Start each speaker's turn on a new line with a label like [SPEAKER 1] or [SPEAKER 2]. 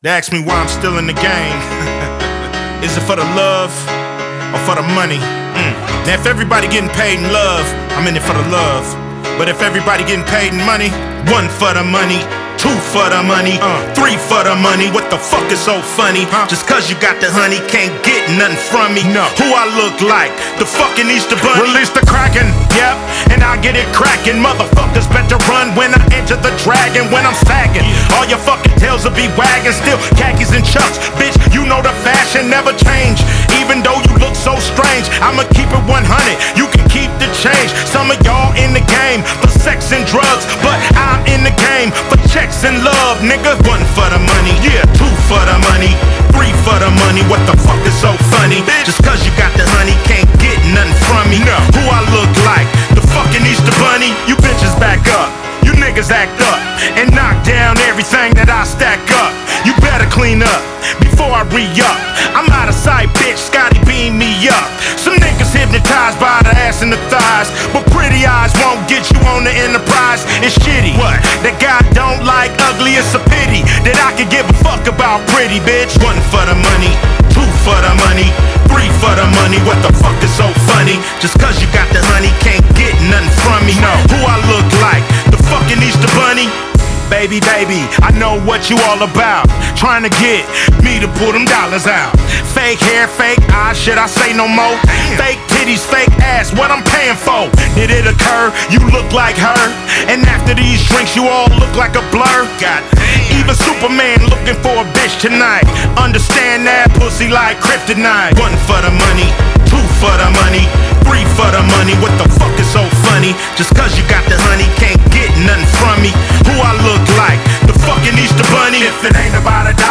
[SPEAKER 1] They ask me why I'm still in the game. Is it for the love or for the money? Now if everybody getting paid in love, I'm in it for the love. But if everybody getting paid in money, one for the money, two for the money, three for the money. What the fuck is so funny? Just cause you got the honey, can't get nothing from me. No. Who I look like? The fucking Easter Bunny. Release the Kraken, yep, and I get it cracking. Motherfuckers better run when I enter the dragon. When I'm sagging, all your fucking tails will be wagging. Still khakis and chucks, bitch, you know the fashion never change. Even though you look so strange, I'ma keep it 100, you can keep the change. Some of y'all in the game for sex and drugs, but I'm in the game for checks and love, nigga. One for the money, yeah, two for the money, three for the money. What the fuck is so funny? Just cause you got the honey, can't get nothing from me. No. Who I look like? The fucking Easter Bunny. You bitches back up, you niggas act up, and knock down everything that I stack up. You better clean up before I re-up. I'm out of sight, bitch, Scotty beam me up. Some niggas hypnotized by the ass and the thighs, but pretty eyes won't get you on the Enterprise. It's shitty, what? That God don't like ugly, it's a pity that I could give a fuck about pretty, bitch. One for the money, two for the money, three for the money. What the fuck is so funny? Just cause you got the honey, can't get nothing from me. No. Who I look like? The fucking Easter Bunny. Baby, baby, I know what you all about. Trying to get me to pull them dollars out. Fake hair, fake eyes, should I say no more? Fake titties, fake ass, what I'm paying for? Did it occur? You look like her, and after these drinks you all look like a blur. God, even Superman looking for a bitch tonight. Understand that pussy like kryptonite. One for the money, two for the money, three for the money. What the fuck is so funny? Just cause you got the honey, can't get nothing from me. Who I look like? The fucking Easter Bunny. If it ain't about a